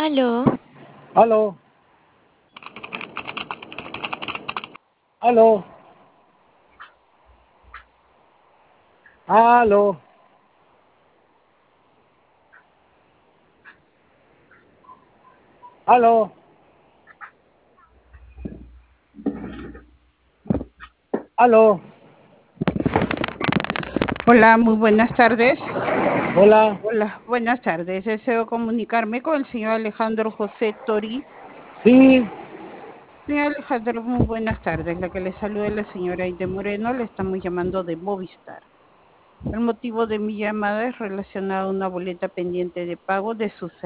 Aló, Aló, aló, aló, aló, aló, Hola, muy buenas tardes. hola, Hola, buenas tardes. Deseo comunicarme con el señor Alejandro José Tori. sí, Señor Alejandro, muy buenas tardes. La que le saluda es la señora Aide Moreno. Le estamos llamando de Movistar. El motivo de mi llamada es relacionado a una boleta pendiente de pago de su